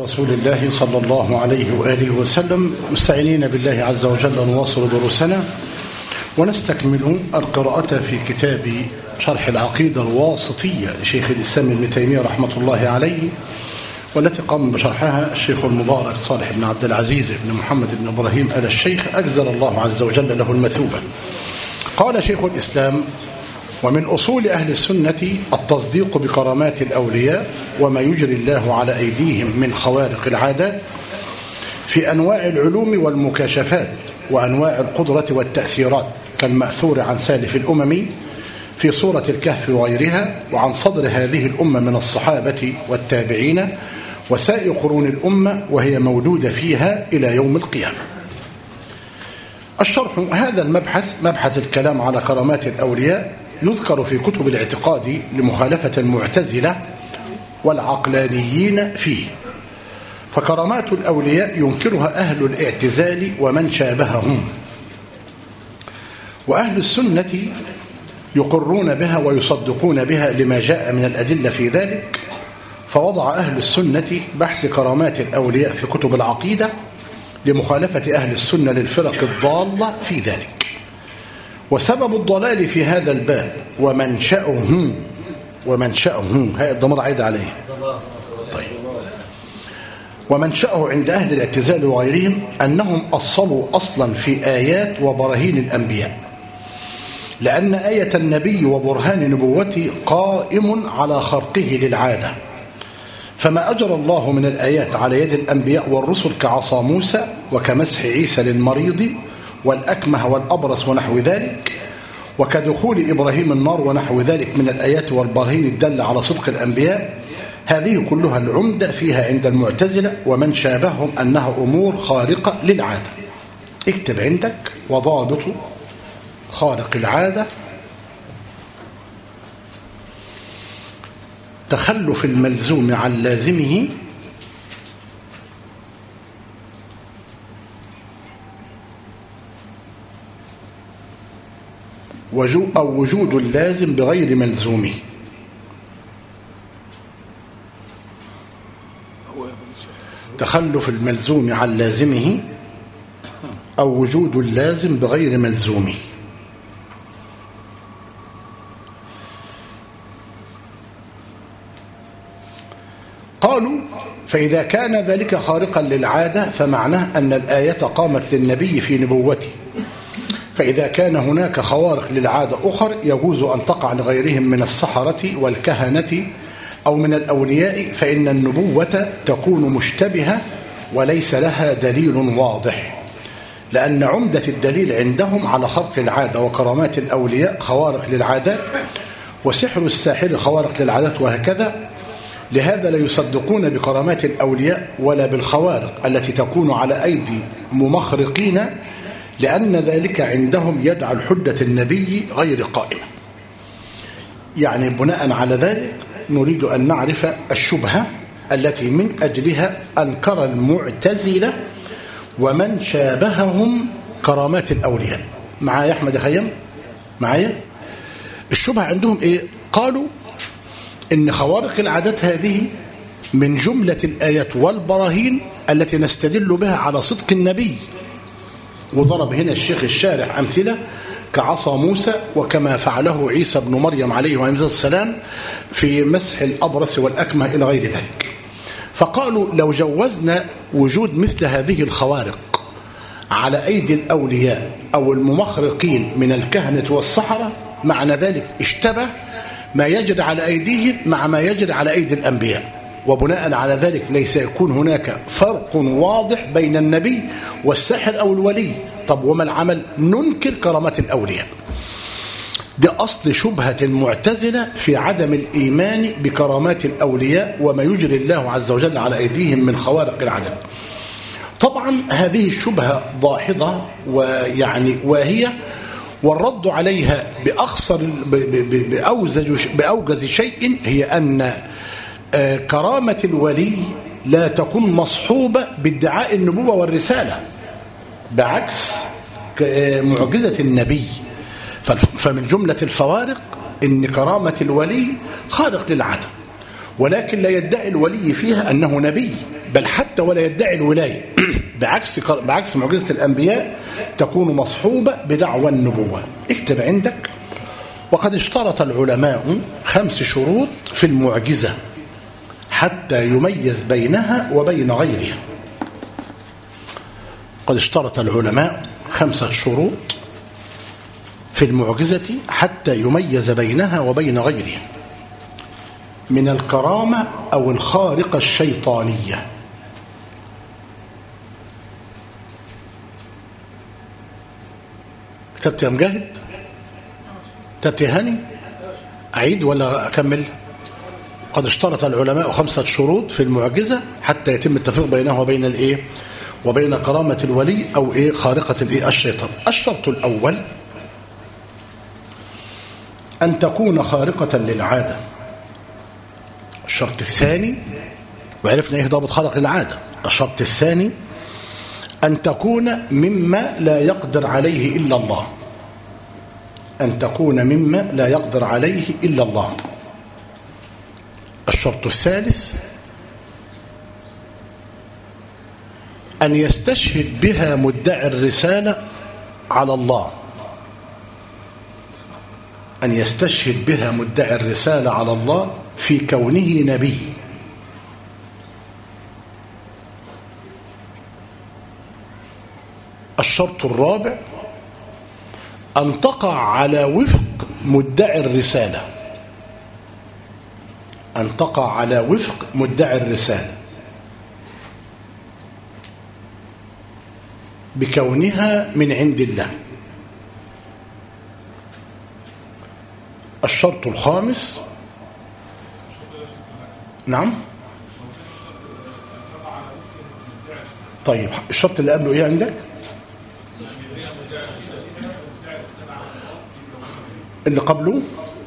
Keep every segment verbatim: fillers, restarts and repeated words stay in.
رسول الله صلى الله عليه وآله وسلم، مستعينين بالله عز وجل نواصل دروسنا ونستكمل القراءة في كتاب شرح العقيدة الواسطية لشيخ الإسلام ابن تيمية رحمة الله عليه، والتي قام بشرحها الشيخ المبارك صالح بن عبد العزيز بن محمد بن إبراهيم آل الشيخ أجزل الله عز وجل له المثوبة. قال شيخ الإسلام: ومن أصول أهل السنة التصديق بكرامات الأولياء وما يجري الله على أيديهم من خوارق العادات في أنواع العلوم والمكاشفات وأنواع القدرة والتأثيرات، كالمأثور عن سالف الأمم في سورة الكهف وغيرها، وعن صدر هذه الأمة من الصحابة والتابعين وسائر قرون الأمة، وهي مولودة فيها إلى يوم القيامة. الشرح: هذا المبحث مبحث الكلام على كرامات الأولياء يذكر في كتب الاعتقاد لمخالفة المعتزلة والعقلانيين فيه، فكرامات الأولياء ينكرها أهل الاعتزال ومن شابههم، وأهل السنة يقرون بها ويصدقون بها لما جاء من الأدلة في ذلك. فوضع أهل السنة بحث كرامات الأولياء في كتب العقيدة لمخالفة أهل السنة للفرق الضالة في ذلك. وسبب الضلال في هذا الباب ومنشأه ومنشأه هاي الضمير عايد عليه طيب ومنشأه عند أهل الاعتزال وغيرهم أنهم أصلوا أصلا في آيات وبراهين الأنبياء، لأن آية النبي وبرهان نبوته قائم على خرقه للعادة، فما أجرى الله من الآيات على يد الأنبياء والرسل كعصا موسى وكمسح عيسى للمريض والأكمه والأبرص ونحو ذلك، وكدخول إبراهيم النار ونحو ذلك من الآيات والبراهين الدالة على صدق الأنبياء، هذه كلها العمدة فيها عند المعتزلة ومن شابههم أنها أمور خارقة للعادة. اكتب عندك: وضابط خارق العادة تخلف الملزوم عن لازمه أو وجود اللازم بغير ملزومه. تخلف الملزوم عن لازمه أو وجود اللازم بغير ملزومه. قالوا: فإذا كان ذلك خارقا للعادة فمعناه أن الآية قامت للنبي في نبوته، فإذا كان هناك خوارق للعادة أخر يجوز أن تقع لغيرهم من السحرة والكهنة أو من الأولياء، فإن النبوة تكون مشتبهة وليس لها دليل واضح، لأن عمدة الدليل عندهم على خرق العادة وكرامات الأولياء خوارق للعادات، وسحر الساحر خوارق للعادات، وهكذا. لهذا لا يصدقون بكرامات الأولياء ولا بالخوارق التي تكون على أيدي ممخرقين، لأن ذلك عندهم يجعل حجة النبي غير قائمة. يعني بناء على ذلك نريد أن نعرف الشبهة التي من أجلها أنكر المعتزلة ومن شابههم كرامات الأولياء. معايا أحمد خيم؟ معايا؟ الشبهة عندهم إيه؟ قالوا إن خوارق العادات هذه من جملة الآيات والبراهين التي نستدل بها على صدق النبي، وضرب هنا الشيخ الشارح أمثلة كعصا موسى وكما فعله عيسى بن مريم عليه السلام في مسح الأبرص والأكمه إلى غير ذلك. فقالوا: لو جوزنا وجود مثل هذه الخوارق على أيدي الأولياء أو الممخرقين من الكهنة والسحرة، معنى ذلك اشتبه ما يجري على أيديهم مع ما يجري على أيدي الأنبياء، وبناء على ذلك ليس يكون هناك فرق واضح بين النبي والساحر أو الولي. طب وما العمل؟ ننكر كرامات الأولياء. ده أصل شبهة المعتزلة في عدم الإيمان بكرامات الأولياء وما يجري الله عز وجل على أيديهم من خوارق العادات. طبعا هذه الشبهة ضاحضة ويعني واهية، والرد عليها بأخصر بأوجز, بأوجز شيء هي أن كرامة الولي لا تكون مصحوبة بادعاء النبوة والرسالة، بعكس معجزة النبي. فمن جملة الفوارق أن كرامة الولي خارق للعادة، ولكن لا يدعي الولي فيها أنه نبي، بل حتى ولا يدعي الولاية بعكس بعكس معجزة الأنبياء تكون مصحوبة بدعوى النبوة. اكتب عندك: وقد اشترط العلماء خمس شروط في المعجزة حتى يميز بينها وبين غيرها. قد اشترط العلماء خمسة شروط في المعجزة حتى يميز بينها وبين غيرها: من الكرامة أو الخارقة الشيطانية. كتبت يا مجاهد؟ كتبت يا هاني؟ أعيد ولا أكمل؟ قد اشترط العلماء خمسة شروط في المعجزة حتى يتم التفريق بينها وبين الإيه؟ وبين كرامة الولي أو إيه؟ خارقة الإيه؟ الشيطان. الشرط الأول أن تكون خارقة للعادة. الشرط الثاني، وعرفنا إيه ضابط خارق للعادة. الشرط الثاني أن تكون مما لا يقدر عليه إلا الله. أن تكون مما لا يقدر عليه إلا الله. الشرط الثالث أن يستشهد بها مدعي الرسالة على الله. أن يستشهد بها مدعي الرسالة على الله في كونه نبي. الشرط الرابع أن تقع على وفق مدعي الرسالة. أن تقع على وفق مدعي الرسالة بكونها من عند الله. الشرط الخامس، نعم طيب الشرط اللي قبله ايه عندك؟ اللي قبله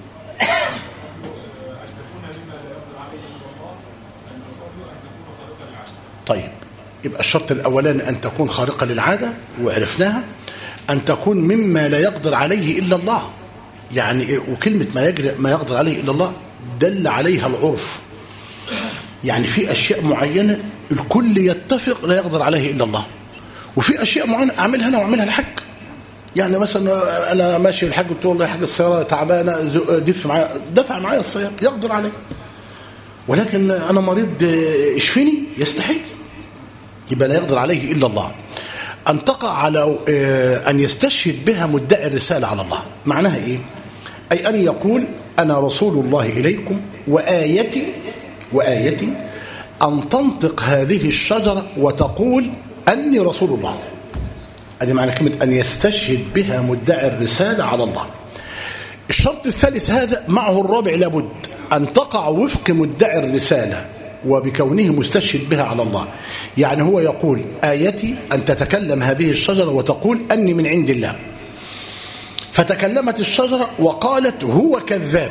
طيب يبقى الشرط الأولاني أن تكون خارقة للعادة وعرفناها. أن تكون مما لا يقدر عليه إلا الله، يعني وكلمة ما يجري ما يقدر عليه إلا الله دل عليها العرف، يعني في أشياء معينة الكل يتفق لا يقدر عليه إلا الله، وفي أشياء معينة أعملها أنا وأعملها الحج. يعني مثلا أنا ماشي الحج قلت له والله يا حاج السيارة تعبانة دف معايا، دفع معايا السيارة يقدر عليه، ولكن أنا مريض اشفيني يستحيل، يبقى لا يقدر عليه إلا الله. أن تقع على أن يستشهد بها مدعي الرسالة على الله. معناها إيه؟ أي أن يقول أنا رسول الله إليكم وآيتي وآيتي أن تنطق هذه الشجرة وتقول أني رسول الله. هذه معنى كلمة أن يستشهد بها مدعي الرسالة على الله. الشرط الثالث هذا معه الرابع لابد أن تقع وفق مدعي الرسالة وبكونه مستشهد بها على الله. يعني هو يقول آيتي أن تتكلم هذه الشجرة وتقول أني من عند الله، فتكلمت الشجرة وقالت هو كذاب.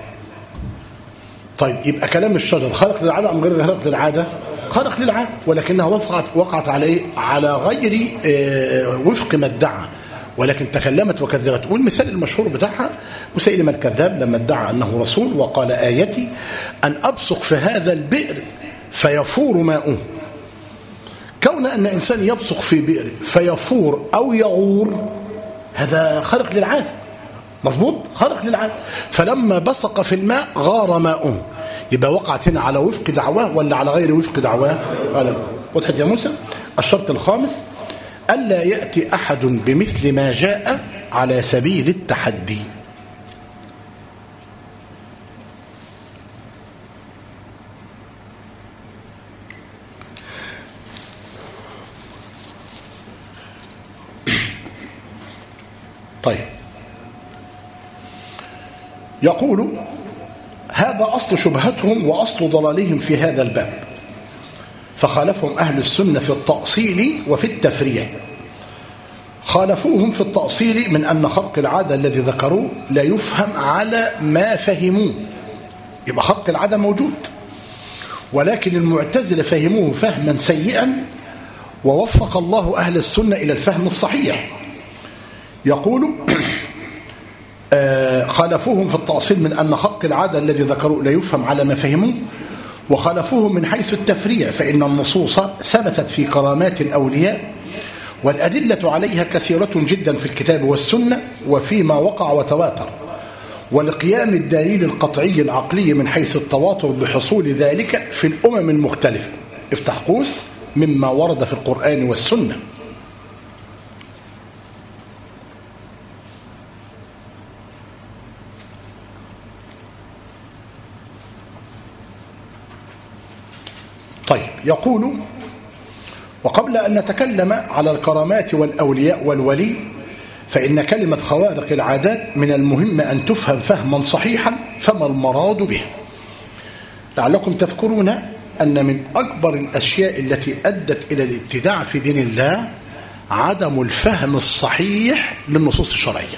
طيب يبقى كلام الشجرة خارق للعادة أم غير خارق للعادة؟ خارق للعادة، ولكنها وقعت وقعت على إيه؟ على غير وفق ما ادعى، ولكن تكلمت وكذبت. والمثال المشهور بتاعها مسيلمة الكذاب لما ادعى أنه رسول وقال آيتي أن أبصق في هذا البئر فيفور ماؤه. كون أن إنسان يبصق في بئر فيفور أو يغور هذا خارق للعادة، مظبوط، خارق للعادة. فلما بصق في الماء غار ماؤه، يبقى وقعت هنا على وفق دعواه ولا على غير وفق دعواه؟ وضحت يا موسى؟ الشرط الخامس ألا يأتي أحد بمثل ما جاء على سبيل التحدي. طيب يقول هذا أصل شبهتهم وأصل ضلالهم في هذا الباب، فخالفهم أهل السنة في التأصيل وفي التفريع. خالفوهم في التأصيل من أن خرق العادة الذي ذكروه لا يفهم على ما فهموه، يبقى خرق العادة موجود، ولكن المعتزلة فهموه فهما سيئا ووفق الله أهل السنة إلى الفهم الصحيح. يقول خالفوهم في التأصيل من أن خلق العادة الذي ذكروا لا يفهم على ما فهموا، وخالفوهم من حيث التفريع، فإن النصوص ثبتت في كرامات الأولياء والأدلة عليها كثيرة جدا في الكتاب والسنة وفيما وقع وتواتر، ولقيام الدليل القطعي العقلي من حيث التواتر بحصول ذلك في الأمم المختلفة. افتح قوس مما ورد في القرآن والسنة. طيب، يقول: وقبل أن نتكلم على الكرامات والأولياء والولي، فإن كلمة خوارق العادات من المهم أن تفهم فهما صحيحا، فما المراد به؟ لعلكم تذكرون أن من أكبر الأشياء التي أدت إلى الابتداع في دين الله عدم الفهم الصحيح للنصوص الشرعية.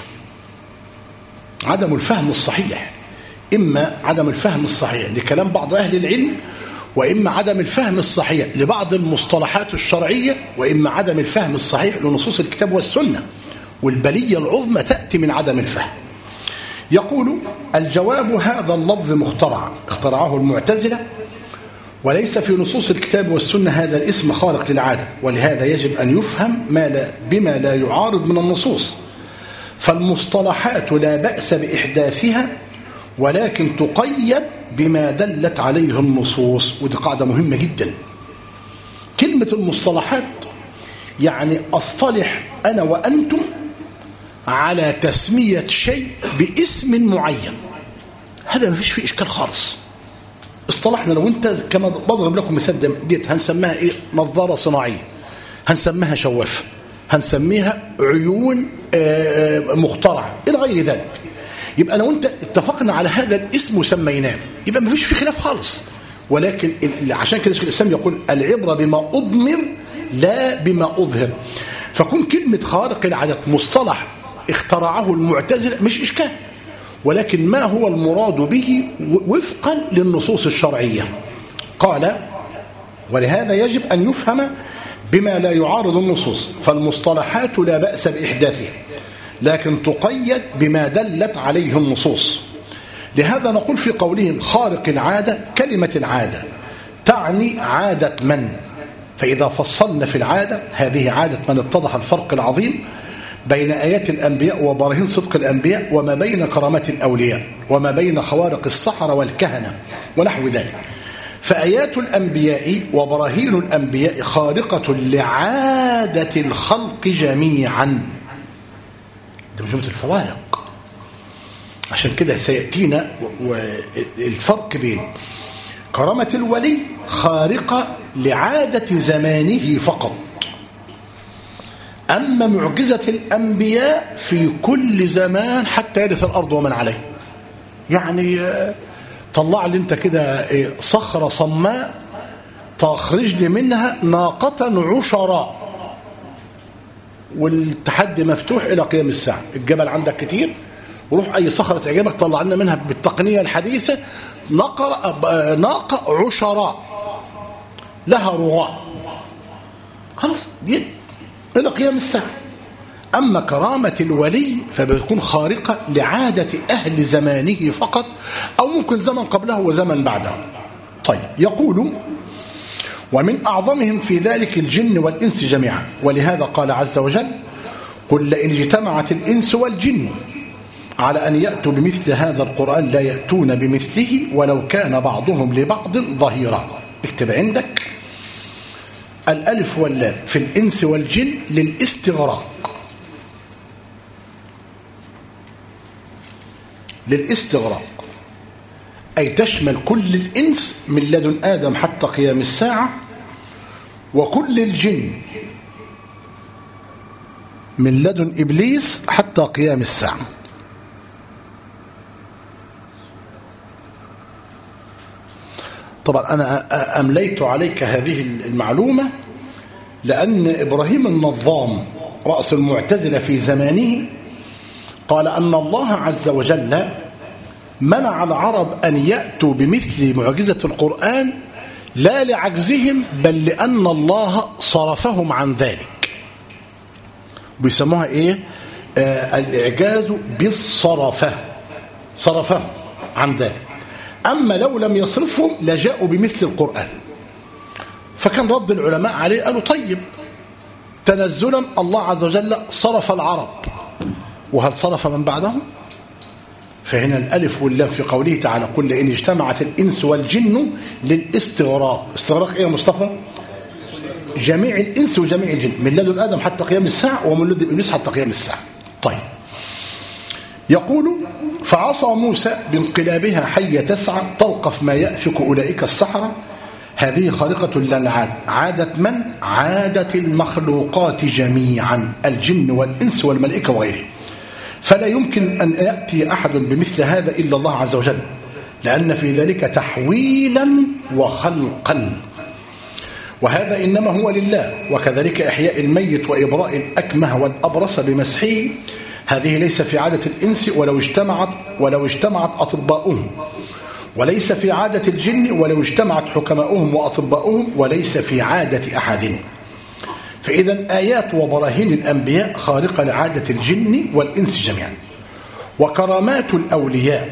عدم الفهم الصحيح، إما عدم الفهم الصحيح لكلام بعض أهل العلم، وإما عدم الفهم الصحيح لبعض المصطلحات الشرعية، وإما عدم الفهم الصحيح لنصوص الكتاب والسنة، والبلية العظمى تأتي من عدم الفهم. يقول: الجواب: هذا اللفظ مخترع اخترعه المعتزلة، وليس في نصوص الكتاب والسنة هذا الاسم خارق للعادة، ولهذا يجب أن يفهم ما لا بما لا يعارض من النصوص، فالمصطلحات لا بأس بإحداثها، ولكن تقيد بما دلت عليه النصوص. ودي قاعدة مهمة جدا. كلمة المصطلحات يعني أصطلح أنا وأنتم على تسمية شيء باسم معين، هذا ما فيش فيه إشكال خالص. اصطلحنا لو أنت، كما بضرب لكم مثال ديت، هنسميها إيه؟ نظارة صناعية، هنسميها شوافة، هنسميها عيون مخترعة إلى غير ذلك. يبقى لو أنت اتفقنا على هذا الاسم وسميناه، يبقى ما فيش فيه خلاف خالص. ولكن عشان كده شيخ الإسلام يقول: العبرة بما أضمر لا بما أظهر. فكون كلمة خارق العادات مصطلح اخترعه المعتزلة مش إشكال، ولكن ما هو المراد به وفقا للنصوص الشرعية؟ قال: ولهذا يجب أن يفهم بما لا يعارض النصوص، فالمصطلحات لا بأس بإحداثها، لكن تقيد بما دلت عليه النصوص. لهذا نقول في قولهم خارق العادة، كلمة العادة تعني عادة من، فإذا فصلنا في العادة، هذه عادة من اتضح الفرق العظيم بين آيات الأنبياء وبراهين صدق الأنبياء، وما بين كرامات الأولياء، وما بين خوارق السحرة والكهنة ونحو ذلك. فآيات الأنبياء وبراهين الأنبياء خارقة لعادة الخلق جميعا. ده مجموعة الفوارق. عشان كده سيأتينا الفرق بين كرامة الولي خارقة لعادة زمانه فقط، أما معجزة الأنبياء في كل زمان حتى يرث الأرض ومن عليه. يعني طلع لي أنت كده صخرة صماء تخرج لي منها ناقة عشراء، والتحدي مفتوح إلى قيام الساعة. الجبل عندك كتير، وروح أي صخرة تعجبك طلع لنا منها بالتقنية الحديثة ناقة ناقة عشراء لها رغاء، خلاص دي إلى قيام الساعة. أما كرامة الولي فبتكون خارقة لعادة أهل زمانه فقط، أو ممكن زمن قبله وزمن بعده. طيب، يقول: ومن أعظمهم في ذلك الجن والإنس جميعا، ولهذا قال عز وجل: قل لئن اجتمعت الإنس والجن على أن يأتوا بمثل هذا القرآن لا يأتون بمثله ولو كان بعضهم لبعض ظهيرا. اكتب عندك الألف واللام في الإنس والجن للاستغراق، للاستغراق أي تشمل كل الإنس من لدن آدم حتى قيام الساعة، وكل الجن من لدن إبليس حتى قيام الساعة. طبعا أنا أمليت عليك هذه المعلومة لأن إبراهيم النظام رأس المعتزلة في زمانه قال أن الله عز وجل منع العرب أن يأتوا بمثل معجزة القرآن لا لعجزهم، بل لأن الله صرفهم عن ذلك. بيسموها إيه؟ آه الإعجاز بالصرفة، صرفه عن ذلك. أما لو لم يصرفهم لجاءوا بمثل القرآن. فكان رد العلماء عليه قالوا طيب تنزلا الله عز وجل صرف العرب، وهل صرف من بعدهم؟ فهنا الألف واللام في قوله تعالى قل إن اجتمعت الإنس والجن للاستغراق. استغراق إيه يا مصطفى؟ جميع الإنس وجميع الجن، من لدن آدم حتى قيام الساعة، ومن لدن إبليس حتى قيام الساعة. طيب يقول فعصى موسى بانقلابها حية تسعى تلقف ما يأفك أولئك السحرة. هذه خارقة للعادة. عادة من؟ عادة المخلوقات جميعا، الجن والإنس والملائكة وغيره. فلا يمكن أن يأتي أحد بمثل هذا إلا الله عز وجل، لأن في ذلك تحويلا وخلقا، وهذا إنما هو لله. وكذلك إحياء الميت وإبراء الأكمه والأبرص بمسحه، هذه ليس في عادة الإنس ولو اجتمعت ولو اجتمعت أطباؤهم، وليس في عادة الجن ولو اجتمعت حكماؤهم وأطباؤهم، وليس في عادة أحدهم. فإذا آيات وبراهين الأنبياء خارقة لعادة الجن والإنس جميعا. وكرامات الأولياء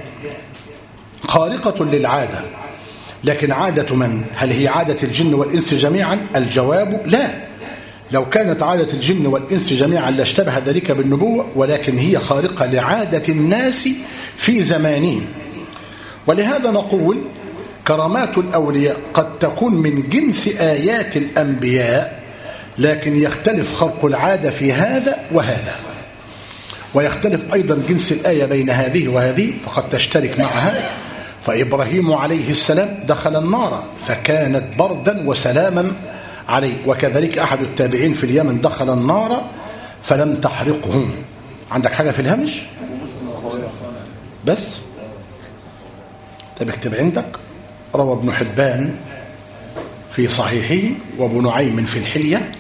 خارقة للعادة، لكن عادة من؟ هل هي عادة الجن والإنس جميعا؟ الجواب لا. لو كانت عادة الجن والإنس جميعا لاشتبه ذلك بالنبوة، ولكن هي خارقة لعادة الناس في زمانهم. ولهذا نقول كرامات الأولياء قد تكون من جنس آيات الأنبياء، لكن يختلف خلق العادة في هذا وهذا، ويختلف أيضا جنس الآية بين هذه وهذه، فقد تشترك معها. فإبراهيم عليه السلام دخل النار فكانت بردا وسلاما عليه، وكذلك أحد التابعين في اليمن دخل النار فلم تحرقهم. عندك حاجة في الهمش؟ بس طب اكتب عندك. روى ابن حبان في صحيحه وابو نعيم في الحلية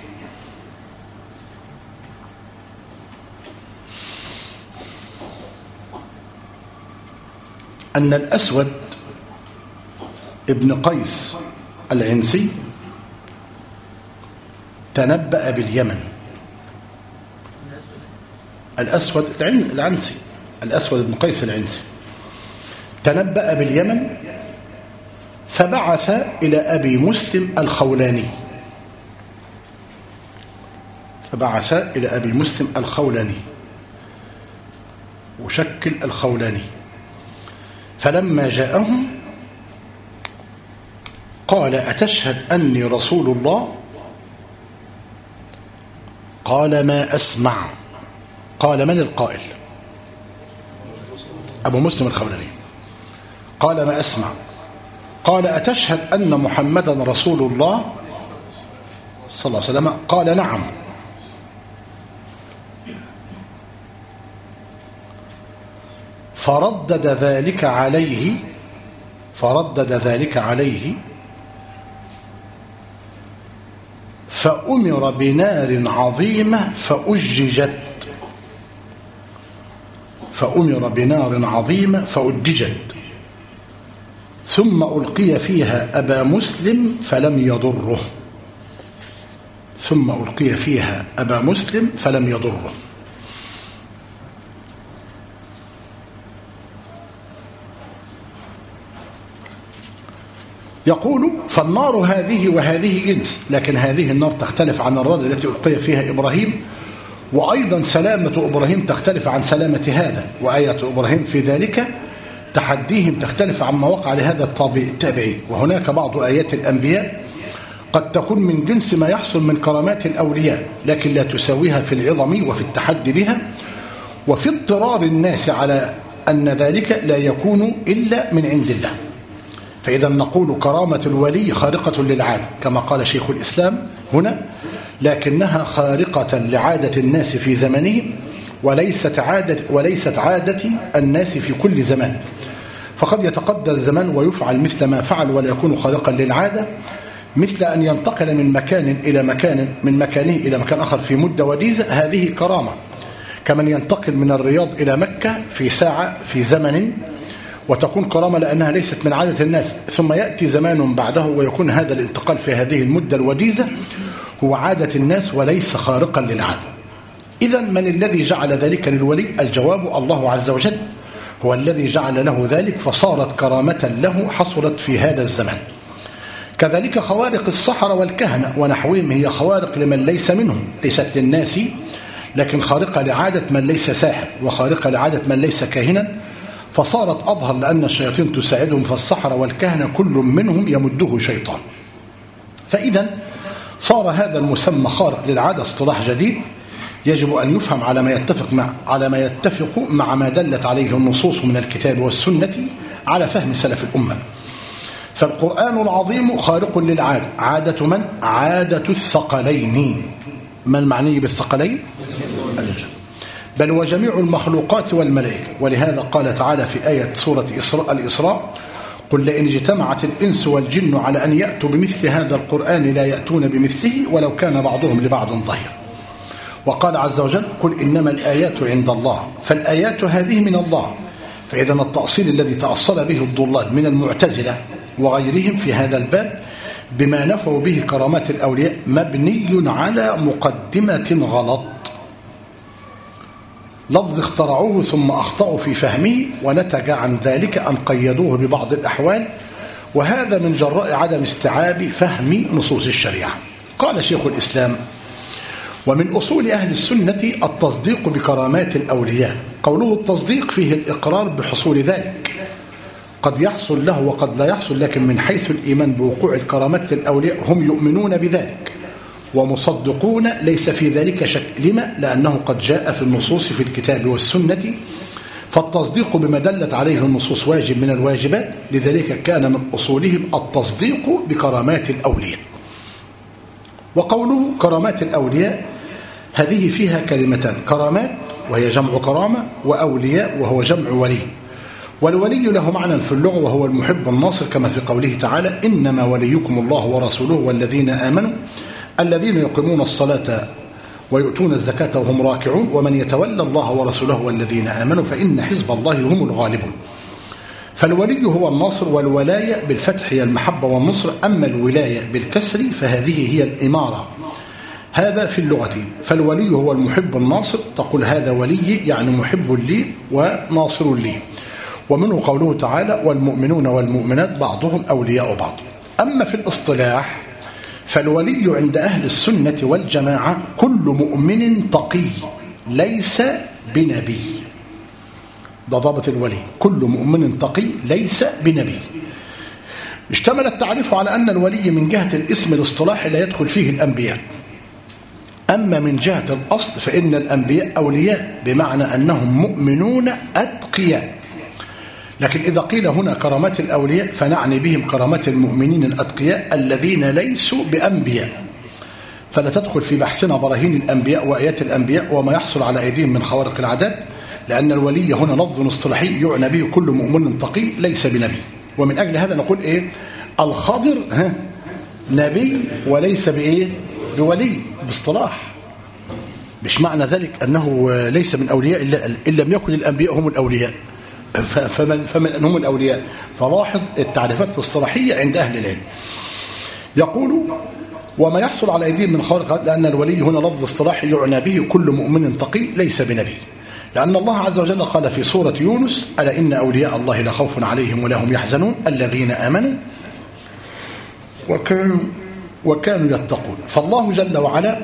أن الأسود ابن قيس العنسي تنبأ باليمن. الأسود العنسي الأسود ابن قيس العنسي تنبأ باليمن، فبعث إلى أبي مسلم الخولاني فبعث إلى أبي مسلم الخولاني وشكل الخولاني. فلما جاءهم قال أتشهد أني رسول الله؟ قال ما أسمع. قال من القائل؟ أبو مسلم الخولاني. قال ما أسمع. قال أتشهد أن محمدا رسول الله صلى الله عليه وسلم؟ قال نعم. فردد ذلك عليه فردد ذلك عليه فأمر بنار عظيمة فأججت فأمر بنار عظيمة فأججت ثم ألقي فيها أبا مسلم فلم يضره ثم ألقي فيها أبا مسلم فلم يضره. يقول فالنار هذه وهذه جنس، لكن هذه النار تختلف عن النار التي ألقي فيها إبراهيم، وأيضا سلامة إبراهيم تختلف عن سلامة هذا، وآية إبراهيم في ذلك تحديهم تختلف عما وقع لهذا التابعي. وهناك بعض آيات الأنبياء قد تكون من جنس ما يحصل من كرامات الأولياء، لكن لا تساويها في العظم وفي التحدي بها وفي اضطرار الناس على أن ذلك لا يكون إلا من عند الله. فإذا نقول كرامة الولي خارقة للعادة كما قال شيخ الإسلام هنا، لكنها خارقة لعادة الناس في زمنهم، وليست عادة وليست عادة الناس في كل زمان. فقد يتقدم الزمان ويفعل مثل ما فعل ولا يكون خارقا للعادة، مثل أن ينتقل من مكان إلى مكان من مكانه إلى مكان آخر في مدة وجيزة، هذه كرامة. كمن ينتقل من الرياض إلى مكة في ساعة في زمن، وتكون كرامة لأنها ليست من عادة الناس، ثم يأتي زمان بعده ويكون هذا الانتقال في هذه المدة الوجيزة هو عادة الناس وليس خارقا للعادة. إذن من الذي جعل ذلك للولي؟ الجواب الله عز وجل هو الذي جعل له ذلك، فصارت كرامة له حصلت في هذا الزمن. كذلك خوارق السحرة والكهنة ونحوهم هي خوارق لمن ليس منهم، ليست للناس لكن خارقة لعادة من ليس ساحر وخارقة لعادة من ليس كاهنا، فصارت أظهر لأن الشياطين تساعدهم، فالسحرة والكهنة كل منهم يمده شيطان. فإذا صار هذا المسمى خارق للعادة اصطلاح جديد يجب أن يفهم على ما يتفق مع على ما يتفق مع ما دلت عليه النصوص من الكتاب والسنة على فهم سلف الأمة. فالقرآن العظيم خارق للعادة. عادة من؟ عادة الثقلين. ما المعني بالثقلين؟ بل وجميع المخلوقات والملائكة. ولهذا قال تعالى في آية سورة إسراء الإسراء: قل لئن اجتمعت الإنس والجن على أن يأتوا بمثل هذا القرآن لا يأتون بمثله ولو كان بعضهم لبعض ظهير. وقال عز وجل: قل إنما الآيات عند الله. فالآيات هذه من الله. فإذا التأصيل الذي تأصل به الضلال من المعتزلة وغيرهم في هذا الباب بما نفوا به كرامات الأولياء مبني على مقدمة غلط، لفظ اخترعوه ثم أخطأوا في فهمه، ونتج عن ذلك أن قيدوه ببعض الأحوال، وهذا من جراء عدم استيعاب فهم نصوص الشريعة. قال شيخ الإسلام: ومن أصول أهل السنة التصديق بكرامات الأولياء. قوله التصديق فيه الإقرار بحصول ذلك، قد يحصل له وقد لا يحصل، لكن من حيث الإيمان بوقوع الكرامات للأولياء هم يؤمنون بذلك ومصدقون، ليس في ذلك شك. لما؟ لأنه قد جاء في النصوص في الكتاب والسنة، فالتصديق بما دلت عليه النصوص واجب من الواجبات، لذلك كان من أصولهم التصديق بكرامات الأولياء. وقوله كرامات الأولياء هذه فيها كلمتان: كرامات وهي جمع كرامة، وأولياء وهو جمع ولي. والولي له معنى في اللغة وهو المحب الناصر، كما في قوله تعالى: إنما وليكم الله ورسوله والذين آمنوا الذين يقيمون الصلاة ويؤتون الزكاة وهم راكعون ومن يتولى الله ورسوله والذين آمنوا فإن حزب الله هم الغالبون. فالولي هو الناصر، والولاية بالفتح هي المحبة والنصر، أما الولاية بالكسر فهذه هي الإمارة، هذا في اللغة. فالولي هو المحب الناصر، تقول هذا ولي يعني محب لي وناصر لي. ومنه قوله تعالى: والمؤمنون والمؤمنات بعضهم أولياء بعض. أما في الاصطلاح فالولي عند أهل السنة والجماعة كل مؤمن تقي ليس بنبي. ده ضابط الولي: كل مؤمن تقي ليس بنبي. اشتمل التعريف على أن الولي من جهة الاسم الاصطلاحي لا يدخل فيه الأنبياء، أما من جهة الأصل فإن الأنبياء أولياء بمعنى أنهم مؤمنون أتقياء. لكن إذا قيل هنا كرامات الأولياء فنعني بهم كرامات المؤمنين الأتقياء الذين ليسوا بأنبياء، فلا تدخل في بحثنا براهين الأنبياء وآيات الأنبياء وما يحصل على أيديهم من خوارق العادات، لأن الولي هنا لفظ اصطلاحي يعنى به كل مؤمن تقي ليس بنبي. ومن أجل هذا نقول إيه؟ الخضر ها نبي وليس بإيه؟ بولي باصطلاح. مش معنى ذلك أنه ليس من أولياء إلا إن لم يكن الأنبياء هم الأولياء، فمن, فمن هم الأولياء. فلاحظ التعريفات الاصطلاحية عند أهل العلم. يقول: وما يحصل على أيديهم من خوارق، لأن الولي هنا لفظ اصطلاحي يعنى به كل مؤمن تقي ليس بنبي، لأن الله عز وجل قال في سورة يونس: ألا إن أولياء الله لا خوف عليهم ولا هم يحزنون الذين آمنوا وكانوا, وكانوا يتقون. فالله جل وعلا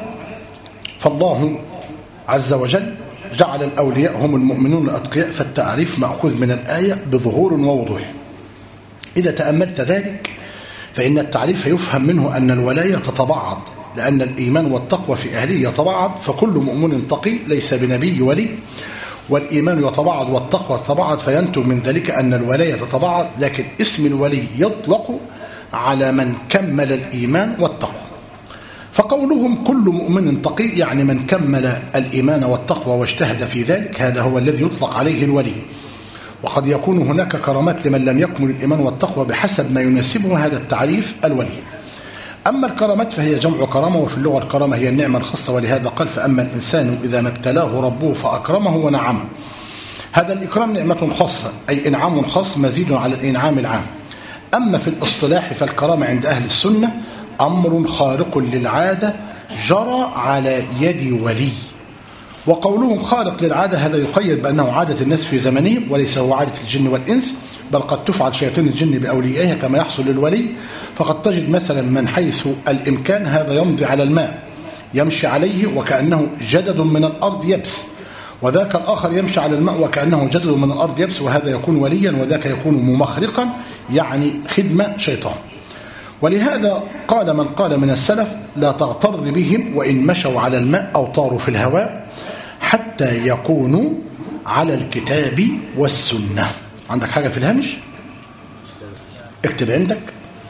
فالله عز وجل جعل الأولياء هم المؤمنون الأتقياء، فالتعريف مأخوذ من الآية بظهور ووضوح. إذا تأملت ذلك فإن التعريف يفهم منه أن الولاية تتبعض، لأن الإيمان والتقوى في أهله يتبعض، فكل مؤمن تقي ليس بنبي ولي، والإيمان يتبعض والتقوى تتبعض، فينتج من ذلك أن الولاية تتبعض. لكن اسم الولي يطلق على من كمل الإيمان والتقوى. فقولهم كل مؤمن تقي يعني من كمل الإيمان والتقوى واجتهد في ذلك، هذا هو الذي يطلق عليه الولي. وقد يكون هناك كرامات لمن لم يكمل الإيمان والتقوى بحسب ما يناسبه هذا التعريف الولي. أما الكرامات فهي جمع كرامة، وفي اللغة الكرامة هي النعمة الخاصة، ولهذا قال: فأما الإنسان إذا ما ابتلاه ربه فأكرمه ونعمه. هذا الإكرام نعمة خاصة، أي إنعام خاص مزيد على الإنعام العام. أما في الاصطلاح فالكرامة عند أهل السنة أمر خارق للعادة جرى على يد ولي. وقولهم خارق للعادة هذا يقيد بأنه عادة الناس في زمنهم وليس هو عادة الجن والإنس، بل قد تفعل شياطين الجن بأوليائها كما يحصل للولي. فقد تجد مثلا من حيث الإمكان هذا يمضي على الماء يمشي عليه وكأنه جدد من الأرض يبس، وذاك الآخر يمشي على الماء وكأنه جدد من الأرض يبس، وهذا يكون وليا وذاك يكون ممخرقا، يعني خدمة شيطان. ولهذا قال من قال من السلف: لا تغتر بهم وإن مشوا على الماء أو طاروا في الهواء حتى يكونوا على الكتاب والسنة. عندك حاجة في الهامش؟ اكتب عندك.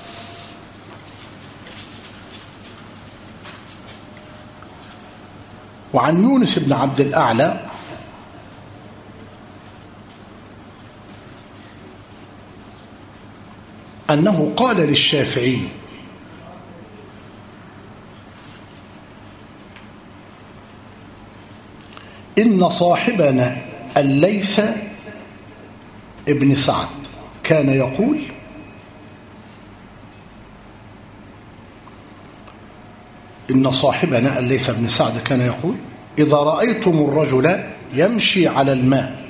وعن يونس بن عبد الأعلى أنه قال للشافعي: إن صاحبنا الليث ابن سعد كان يقول: إن صاحبنا الليث بن سعد كان يقول: إذا رأيتم الرجل يمشي على الماء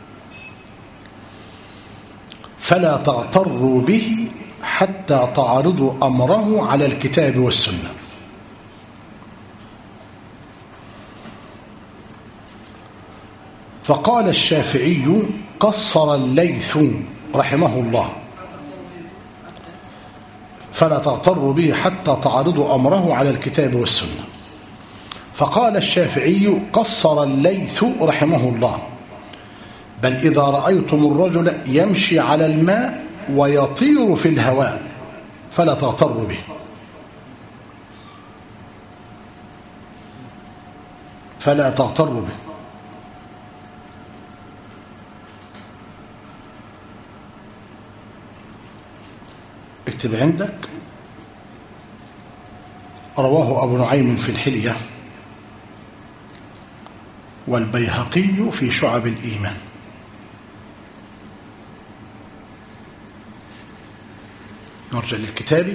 فلا تغتروا به حتى تعرضوا أمره على الكتاب والسنة. فقال الشافعي: قصر الليث رحمه الله: فلا تغتروا به حتى تعرضوا أمره على الكتاب والسنة. فقال الشافعي: قصر الليث رحمه الله: بل إذا رأيتم الرجل يمشي على الماء ويطير في الهواء فلا تغتروا به. فلا تغتروا به. اكتب عندك. رواه أبو نعيم في الحلية والبيهقي في شعب الإيمان. نرجع للكتاب.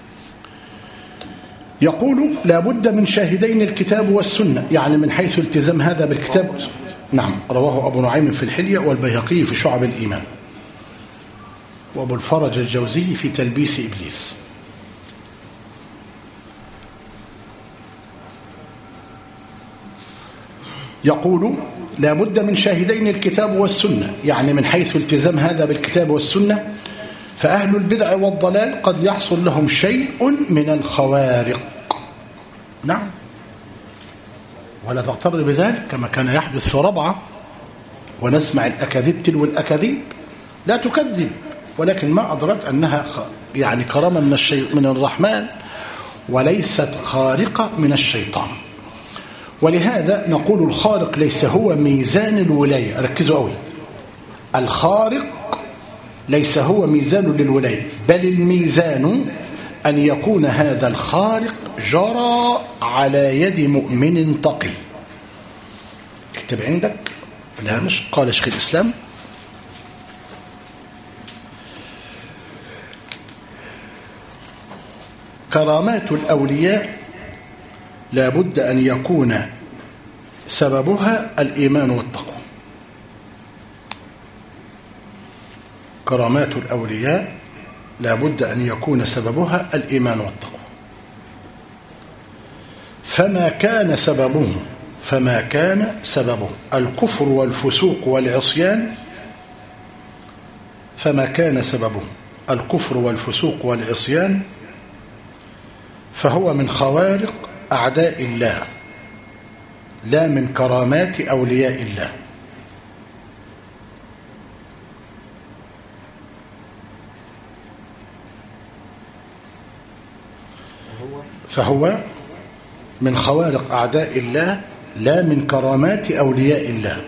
يقول: لا بد من شاهدين الكتاب والسنة، يعني من حيث التزام هذا بالكتاب. نعم، رواه أبو نعيم في الحلية والبيهقي في شعب الإيمان وأبو الفرج الجوزي في تلبيس إبليس. يقول: لا بد من شاهدين الكتاب والسنة، يعني من حيث التزام هذا بالكتاب والسنة. فأهل البدع والضلال قد يحصل لهم شيء من الخوارق. نعم، ولا تغتر بذلك كما كان يحدث في ربعة ونسمع الأكاذيب تلو الأكاذيب. لا تكذب، ولكن ما أدرك أنها يعني كرامة من الشيء من الرحمن وليست خارقة من الشيطان. ولهذا نقول الخارق ليس هو ميزان الولاية. ركزوا قوي، الخارق ليس هو ميزان للولاية، بل الميزان أن يكون هذا الخارق جرى على يد مؤمن تقي. اكتب عندك الهامش. قال شيخ الإسلام: كرامات الأولياء لا بد أن يكون سببها الإيمان والتقوى. كرامات الأولياء لا بد أن يكون سببها الإيمان والتقوى. فما كان سببه فما كان سببه الكفر والفسوق والعصيان فما كان سببه الكفر والفسوق والعصيان فهو من خوارق أعداء الله لا من كرامات أولياء الله. فهو من خوارق أعداء الله لا من كرامات أولياء الله.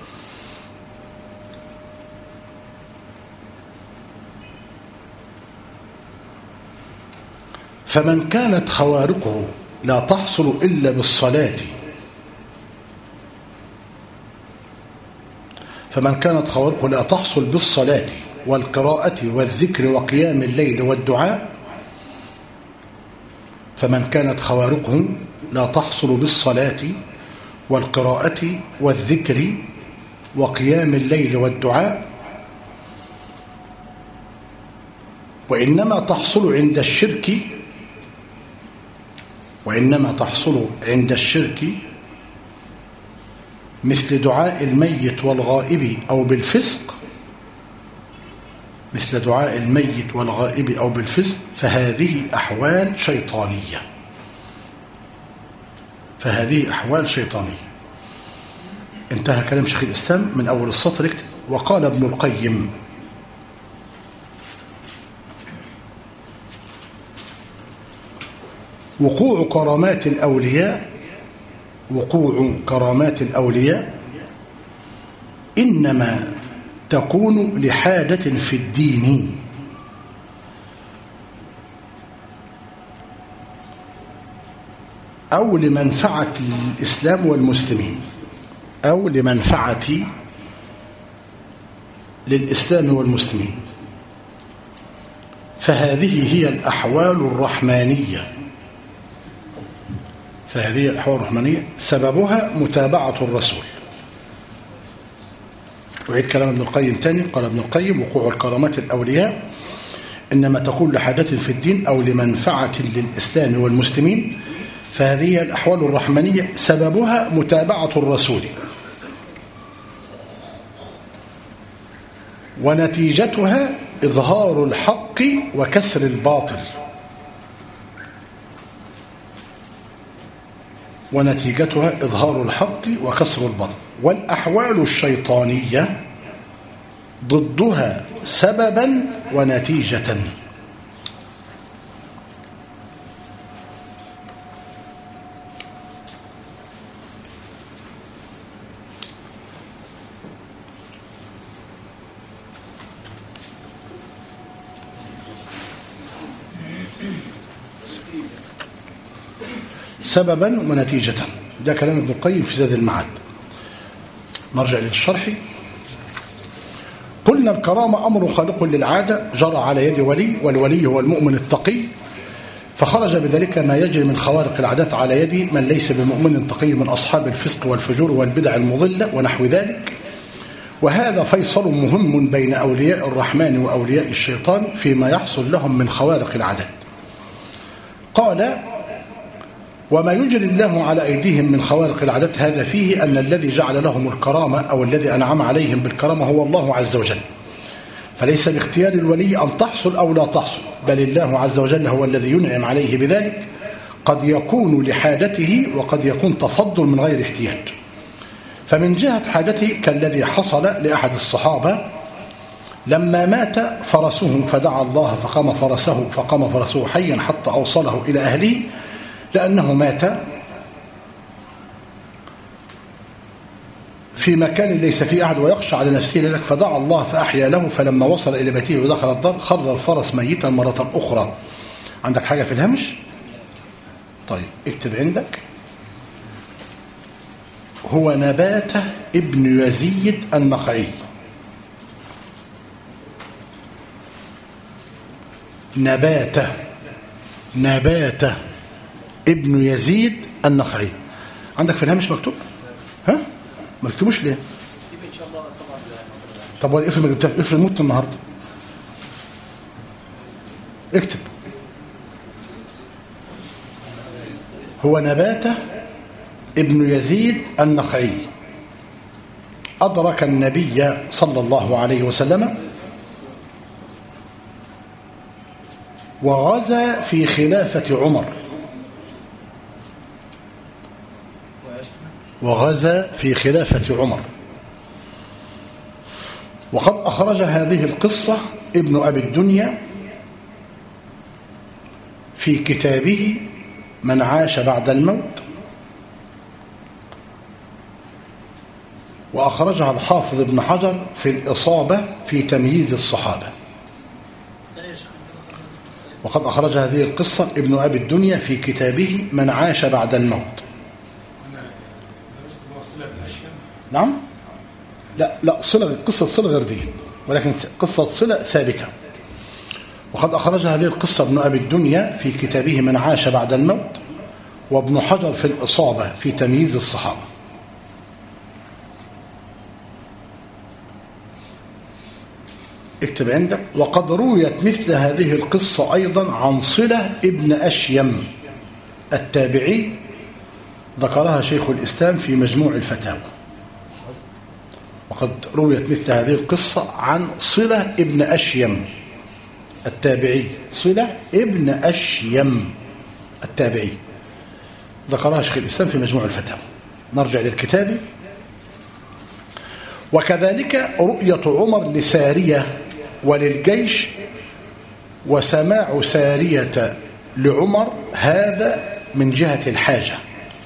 فمن كانت خوارقه لا تحصل إلا بالصلاة فمن كانت خوارقه لا تحصل بالصلاة والقراءة والذكر وقيام الليل والدعاء فمن كانت خوارقه لا تحصل بالصلاة والقراءة والذكر وقيام الليل والدعاء، وإنما تحصل عند الشرك وإنما تحصل عند الشرك مثل دعاء الميت والغائب أو بالفسق مثل دعاء الميت والغائب أو بالفسق فهذه أحوال شيطانية فهذه أحوال شيطانية. انتهى كلام شيخ الإسلام من أول السطر. اكتب: وقال ابن القيم: وقوع كرامات الأولياء وقوع كرامات الأولياء إنما تكون لحاجة في الدين أو لمنفعة الإسلام والمسلمين أو لمنفعة للإسلام والمسلمين، فهذه هي الأحوال الرحمانية فهذه الأحوال الرحمانية سببها متابعة الرسول. وعيد كلام ابن القيم تاني. قال ابن القيم: وقوع الكرامات الأولياء إنما تكون لحاجة في الدين أو لمنفعة للإسلام والمسلمين، فهذه الأحوال الرحمانية سببها متابعة الرسول، ونتيجتها إظهار الحق وكسر الباطل ونتيجتها إظهار الحق وكسر الباطل والأحوال الشيطانية ضدها سببا ونتيجة. سببا ونتيجة. ده كلام ابن القيم في زاد المعاد. نرجع للشرح. قلنا الكرامة أمر خالق للعادة جرى على يد ولي، والولي هو المؤمن التقي، فخرج بذلك ما يجري من خوارق العادات على يد من ليس بمؤمن تقي من أصحاب الفسق والفجور والبدع المضلة ونحو ذلك. وهذا فيصل مهم بين أولياء الرحمن وأولياء الشيطان فيما يحصل لهم من خوارق العادات. قال: وما يجري الله على أيديهم من خوارق العادات هذا فيه أن الذي جعل لهم الكرامة أو الذي أنعم عليهم بالكرامة هو الله عز وجل، فليس باختيار الولي أن تحصل أو لا تحصل، بل الله عز وجل هو الذي ينعم عليه بذلك، قد يكون لحاجته وقد يكون تفضل من غير احتياج. فمن جهة حاجته كالذي حصل لأحد الصحابة لما مات فرسه فدعا الله فقام فرسه فقام فرسه حيا حتى أوصله إلى أهله، لأنه مات في مكان ليس فيه أحد ويخشى على نفسه لك، فدعا الله فأحيا له، فلما وصل إلى بيته ودخل الدار خر الفرس ميتا مرة أخرى. عندك حاجة في الهمش؟ طيب اكتب عندك: هو نباتة ابن يزيد النخعي. نباتة نباتة ابن يزيد النخعي. عندك في الهامش مكتوب؟ ها؟ ما كتبوش ليه؟ طب ولا افرض ما كتبتش؟ افرض مت النهارده. اكتب: هو نباتة ابن يزيد النخعي أدرك النبي صلى الله عليه وسلم وغزا في خلافة عمر وغزا في خلافة عمر وقد أخرج هذه القصة ابن أبي الدنيا في كتابه من عاش بعد الموت، وأخرجها الحافظ ابن حجر في الإصابة في تمييز الصحابة. وقد أخرج هذه القصة ابن أبي الدنيا في كتابه من عاش بعد الموت. نعم؟ لا لا صلة، قصة صلة غير دي، ولكن قصة صلة ثابتة. وقد أخرج هذه القصة ابن أبي الدنيا في كتابه من عاش بعد الموت، وابن حجر في الإصابة في تمييز الصحابة. اكتب عندك. وقد رويت مثل هذه القصة أيضا عن صلة ابن أشيم التابعي، ذكرها شيخ الإسلام في مجموع الفتاوى. وقد رويت مثل هذه القصة عن صلة ابن أشيم التابعي، صلة ابن أشيم التابعي، ذكرها شيخ الإسلام في مجموع الفتاوى. نرجع للكتاب. وكذلك رؤية عمر لسارية وللجيش وسماع سارية لعمر هذا من جهة الحاجة،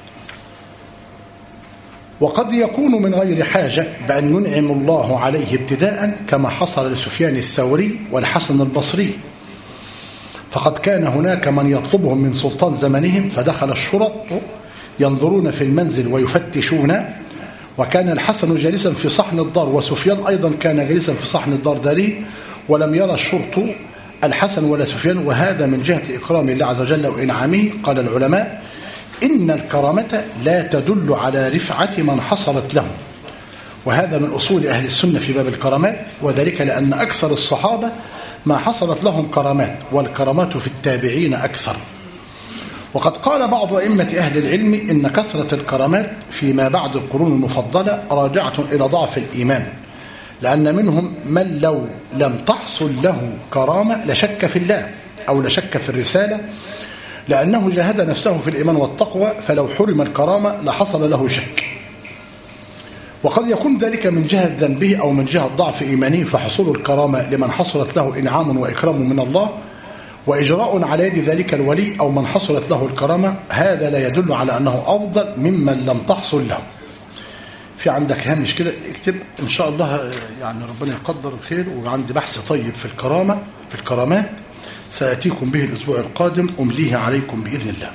وقد يكون من غير حاجة بأن ينعم الله عليه ابتداء كما حصل لسفيان الثوري والحسن البصري، فقد كان هناك من يطلبهم من سلطان زمنهم فدخل الشرط ينظرون في المنزل ويفتشون، وكان الحسن جالسا في صحن الدار وسفيان أيضا كان جالسا في صحن الدار داري، ولم يرى الشرط الحسن ولا سفيان، وهذا من جهة إكرام الله عز وجل وإنعامه. قال العلماء إن الكرامة لا تدل على رفعة من حصلت له، وهذا من أصول أهل السنة في باب الكرامات، وذلك لأن أكثر الصحابة ما حصلت لهم كرامات، والكرامات في التابعين أكثر. وقد قال بعض أئمة أهل العلم إن كثرة الكرامات فيما بعد القرون المفضلة راجعة إلى ضعف الإيمان، لأن منهم من لو لم تحصل له كرامة لشك في الله أو لشك في الرسالة، لأنه جاهد نفسه في الإيمان والتقوى، فلو حرم الكرامة لحصل له شك. وقد يكون ذلك من جهة ذنبه أو من جهة ضعف إيمانه، فحصول الكرامة لمن حصلت له إنعام وإكرام من الله وإجراء على يد ذلك الولي أو من حصلت له الكرامة، هذا لا يدل على أنه أفضل ممن لم تحصل له. في عندك هامش كده اكتب إن شاء الله، يعني ربنا يقدر الخير، وعندي بحث طيب في الكرامة في الكرامات سأتيكم به الأسبوع القادم أمليه عليكم بإذن الله.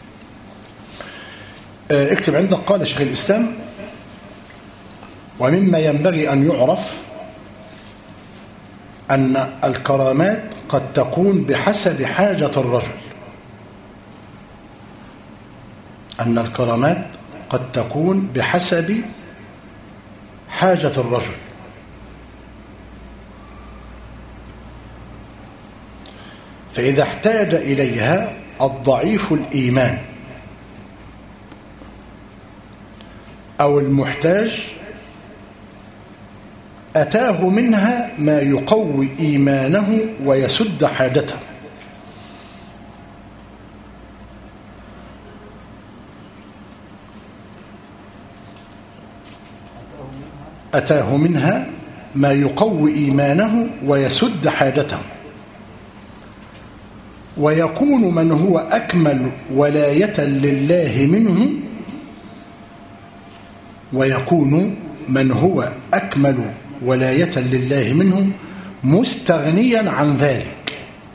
اكتب عندك. قال شيخ الإسلام: ومما ينبغي أن يعرف أن الكرامات قد تكون بحسب حاجة الرجل، أن الكرامات قد تكون بحسب حاجة الرجل، فإذا احتاج إليها الضعيف الإيمان أو المحتاج أتاه منها ما يقوي إيمانه ويسد حاجته، أتاه منها ما يقوي إيمانه ويسد حاجته، ويكون من هو أكمل ولاية لله منه ويكون من هو أكمل ولاية لله منه مستغنيا عن ذلك،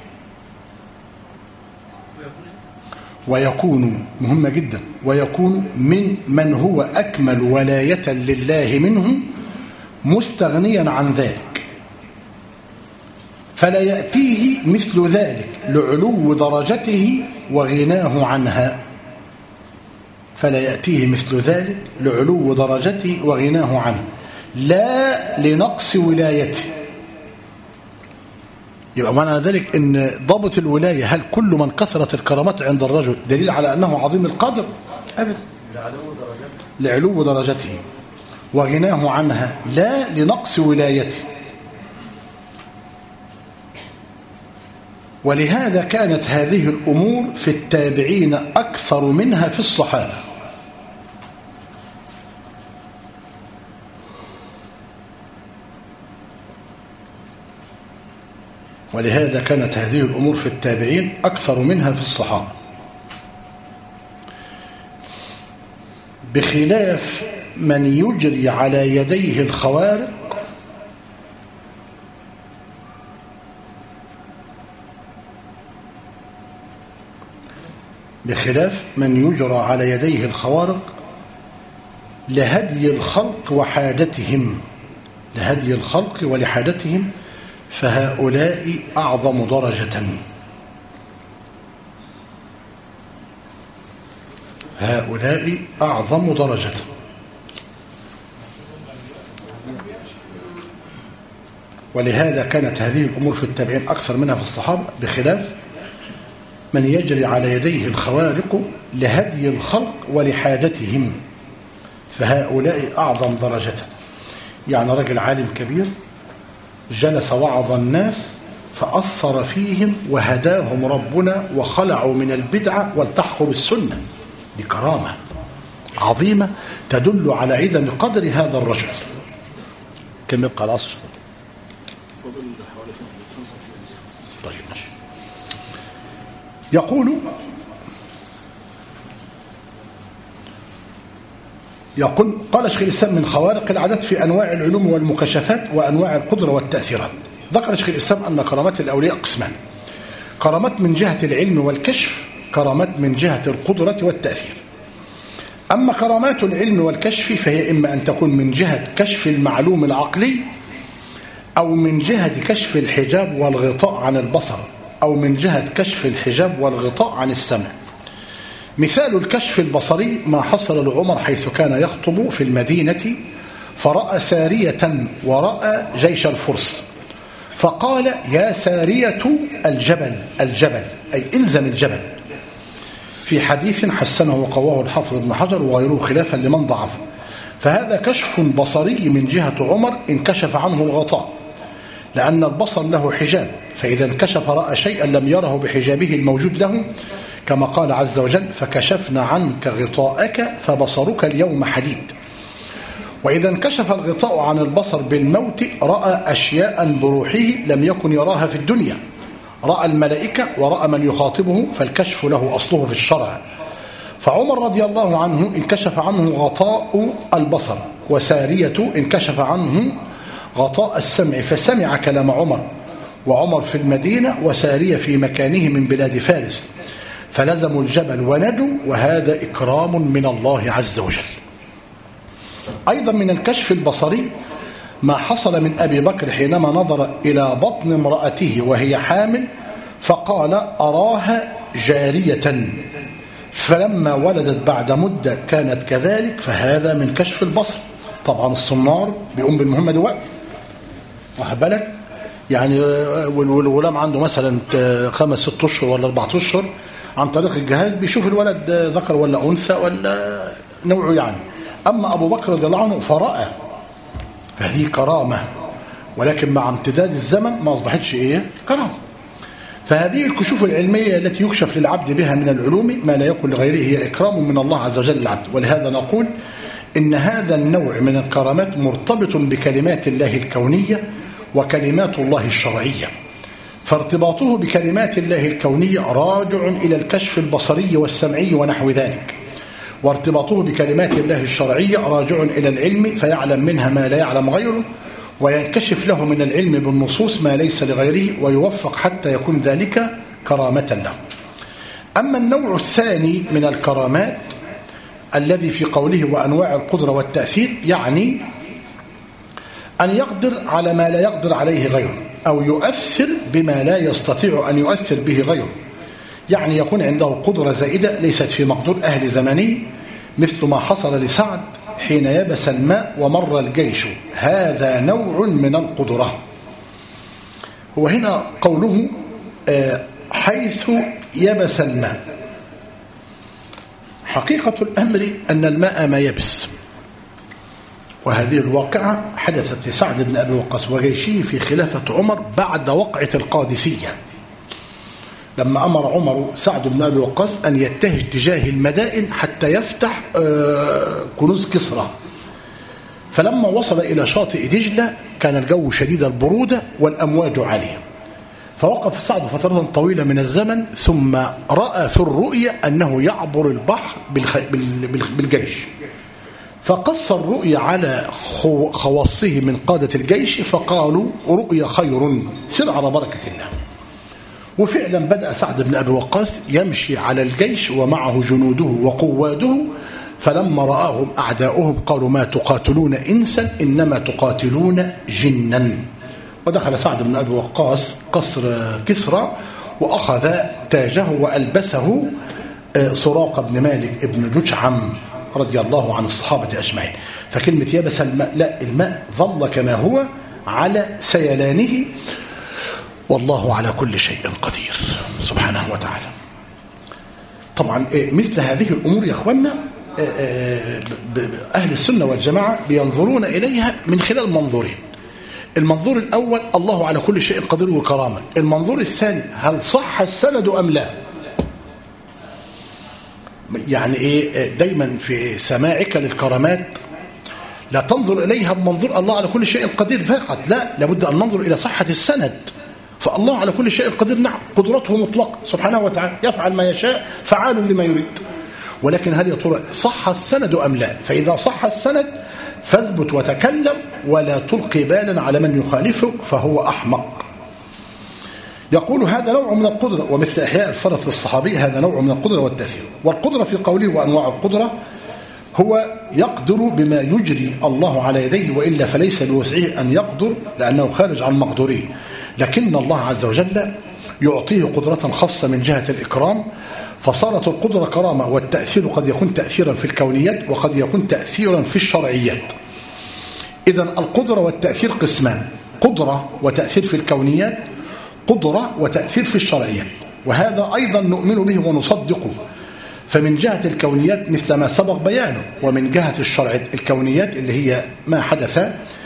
ويكون مهمة جدا ويكون من من هو أكمل ولاية لله منه مستغنيا عن ذلك، فلا يأتيه مثل ذلك لعلو درجته وغناه عنها، فلا يأتيه مثل ذلك لعلو درجته وغناه عنه، لا لنقص ولايته. يبقى معنى ذلك ان ضابط الولاية هل كل من كثرت الكرامات عند الرجل دليل على أنه عظيم القدر؟ أبدا، لعلو درجته وغناه عنها لا لنقص ولايته. ولهذا كانت هذه الأمور في التابعين أكثر منها في الصحابة، ولهذا كانت هذه الأمور في التابعين أكثر منها في الصحابة، بخلاف من يجري على يديه الخوارق بخلاف من يجرى على يديه الخوارق لهدي الخلق وحاجتهم لهدي الخلق ولحاجتهم، فهؤلاء أعظم درجة هؤلاء أعظم درجة. ولهذا كانت هذه الأمور في التابعين أكثر منها في الصحابة، بخلاف من يجري على يديه الخوارق لهدي الخلق ولحاجتهم، فهؤلاء أعظم درجة. يعني رجل عالم كبير جلس وعظ الناس فأثر فيهم وهداهم ربنا وخلعوا من البدعة والتحقوا بالسنة. دي كرامة عظيمة تدل على عظم قدر هذا الرجل. كم يبقى العصر؟ طيب ماشي. يقول يقول قال شيخ الإسلام من خوارق العادات في أنواع العلوم والمكاشفات وأنواع القدرة والتأثيرات. ذكر شيخ الإسلام أن كرامات الأولياء قسمان: كرامات من جهة العلم والكشف، كرامات من جهة القدرة والتأثير. أما كرامات العلم والكشف فهي إما أن تكون من جهة كشف المعلوم العقلي، أو من جهة كشف الحجاب والغطاء عن البصر، أو من جهة كشف الحجاب والغطاء عن السمع. مثال الكشف البصري ما حصل لعمر حيث كان يخطب في المدينة فرأى سارية ورأى جيش الفرس، فقال: يا سارية الجبل الجبل، أي إلزم الجبل، في حديث حسنه وقواه الحافظ ابن حجر وغيره خلافا لمن ضعفه. فهذا كشف بصري من جهة عمر انكشف عنه الغطاء، لأن البصر له حجاب، فإذا انكشف رأى شيئا لم يره بحجابه الموجود له، كما قال عز وجل: فكشفنا عنك غطاءك فبصرك اليوم حديد. وإذا انكشف الغطاء عن البصر بالموت رأى أشياء بروحه لم يكن يراها في الدنيا، رأى الملائكة ورأى من يخاطبه، فالكشف له أصله في الشرع. فعمر رضي الله عنه انكشف عنه غطاء البصر، وسارية انكشف عنه غطاء السمع فسمع كلام عمر، وعمر في المدينة وسارية في مكانه من بلاد فارس، فلزموا الجبل ونجوا، وهذا إكرام من الله عز وجل. أيضا من الكشف البصري ما حصل من أبي بكر حينما نظر إلى بطن امرأته وهي حامل فقال: أراها جارية، فلما ولدت بعد مدة كانت كذلك، فهذا من كشف البصر. طبعا الصنار بيقوم بالمهمة دلوقتي، واخد بالك؟ يعني والغلام عنده مثلا خمس ست أشهر ولا أربعة أشهر، عن طريق الجهاز بيشوف الولد ذكر ولا أنثى ولا نوعه يعني. أما أبو بكر رضي الله عنه فرأى، فهذه كرامة، ولكن مع امتداد الزمن ما أصبحتش إيه؟ كرامة. فهذه الكشوف العلمية التي يكشف للعبد بها من العلوم ما لا يكون لغيره هي إكرام من الله عز وجل للعبد. ولهذا نقول إن هذا النوع من الكرامات مرتبط بكلمات الله الكونية وكلمات الله الشرعية، فارتباطه بكلمات الله الكونية راجع إلى الكشف البصري والسمعي ونحو ذلك، وارتباطه بكلمات الله الشرعية راجع إلى العلم فيعلم منها ما لا يعلم غيره، وينكشف له من العلم بالنصوص ما ليس لغيره، ويوفق حتى يكون ذلك كرامة له. أما النوع الثاني من الكرامات الذي في قوله وأنواع القدرة والتأثير، يعني أن يقدر على ما لا يقدر عليه غيره، أو يؤثر بما لا يستطيع أن يؤثر به غيره، يعني يكون عنده قدرة زائدة ليست في مقدور أهل زمانه، مثل ما حصل لسعد حين يبس الماء ومر الجيش، هذا نوع من القدرة. وهنا قوله حيث يبس الماء، حقيقة الأمر أن الماء ما يبس، وهذه الواقعة حدثت لسعد بن أبي وقاص وجيشه في خلافة عمر بعد وقعة القادسية، لما أمر عمر سعد بن أبي وقاص أن يتجه تجاه المدائن حتى يفتح كنوز كسرى. فلما وصل إلى شاطئ دجلة كان الجو شديد البرودة والأمواج عالية، فوقف سعد فترة طويلة من الزمن، ثم رأى في الرؤيا أنه يعبر البحر بالجيش، فقص الرؤيا على خواصه من قادة الجيش، فقالوا رؤيا خير، سر على بركة الله. وفعلا بدأ سعد بن أبي وقاص يمشي على الجيش ومعه جنوده وقواده، فلما رآهم أعداؤهم قالوا ما تقاتلون إنسا إنما تقاتلون جنا. ودخل سعد بن أبي وقاص قصر كسرى وأخذ تاجه وألبسه سراقة بن مالك ابن جشعم رضي الله عن الصحابة أجمعين. فكلمة يبس الماء، لا، الماء ظل كما هو على سيلانه، والله على كل شيء قدير سبحانه وتعالى. طبعا مثل هذه الأمور يا أخوانا أهل السنة والجماعة بينظرون إليها من خلال منظورين. المنظور الأول الله على كل شيء قدير وكرامة. المنظور الثاني هل صح السند أم لا؟ يعني إيه دايما في سماعك للكرامات لا تنظر إليها بمنظور الله على كل شيء قدير فقط، لا، لابد أن ننظر إلى صحة السند. فالله على كل شيء قدير، نعم، قدرته مطلقة سبحانه وتعالى، يفعل ما يشاء، فعال لما يريد. ولكن هل يا ترى صح السند أم لا؟ فإذا صح السند فاثبت وتكلم ولا تلقي بالا على من يخالفك فهو أحمق. يقول هذا نوع من القدرة، ومثل إحياء الفرس للصحابي هذا نوع من القدرة والتأثير. والقدرة في قوله وأنواع القدرة هو يقدر بما يجري الله على يديه، وإلا فليس بوسعه أن يقدر لأنه خارج عن مقدوره، لكن الله عز وجل يعطيه قدرة خاصة من جهة الإكرام، فصارت القدرة كرامة. والتأثير قد يكون تأثيرا في الكونيات وقد يكون تأثيرا في الشرعيات. إذن القدرة والتأثير قسمان: قدرة وتأثير في الكونيات، قدرة وتأثير في الشرعيات. وهذا أيضا نؤمن به ونصدقه. فمن جهة الكونيات مثل ما سبق بيانه، ومن جهة الشرع الكونيات اللي هي ما حدث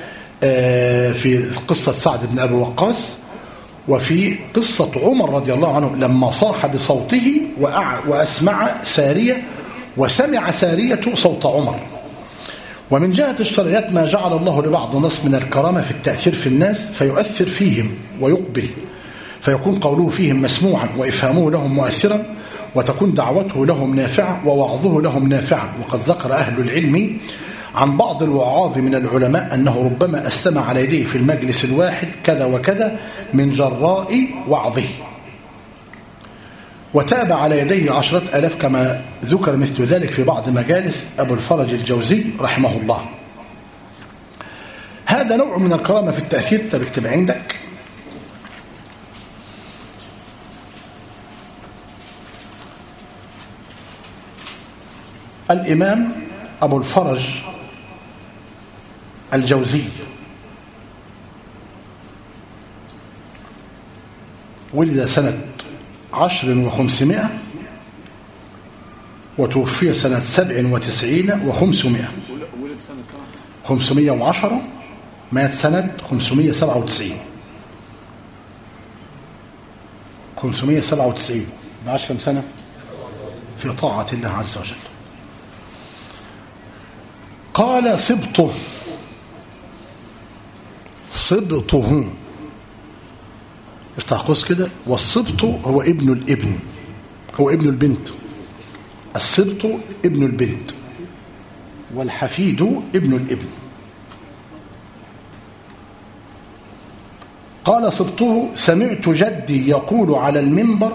في قصة سعد بن أبي وقاص، وفي قصة عمر رضي الله عنه لما صاح بصوته وأسمع سارية وسمع سارية صوت عمر. ومن جهة الشرعيات ما جعل الله لبعض الناس من الكرامة في التأثير في الناس فيؤثر فيهم ويقبل، فيكون قوله فيهم مسموعا وإفهامه لهم مؤثرا، وتكون دعوته لهم نافعة ووعظه لهم نافعا. وقد ذكر أهل العلم عن بعض الوعاظ من العلماء أنه ربما أسلم على يديه في المجلس الواحد كذا وكذا من جراء وعظه، وتاب على يديه عشرة ألاف كما ذكر مثل ذلك في بعض مجالس أبو الفرج الجوزي رحمه الله. هذا نوع من الكرامة في التأثير. تكتب عندك الإمام أبو الفرج الجوزي ولد سنة عشر وخمسمائة وتوفي سنة سبع وتسعين وخمسمائة. ولد سنة خمسمائة وعشرة، مات سنة خمسمائة وسبعة وتسعين. خمسمائة وسبعة وتسعين بعش كم سنة في طاعة الله عز وجل. قال صبته صبته افتح قوس كده، والصبط هو ابن الابن، هو ابن البنت. الصبط ابن البنت والحفيد ابن الابن. قال صبته سمعت جدي يقول على المنبر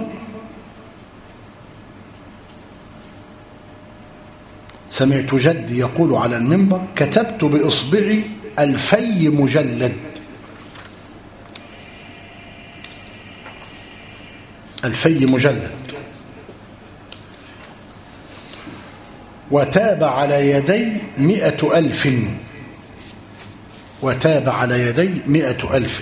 سمعت جدي يقول على المنبر كتبت بإصبعي ألفي مجلد. ألفي مجلد. وتاب على يدي مئة ألف وتاب على يدي مئة ألف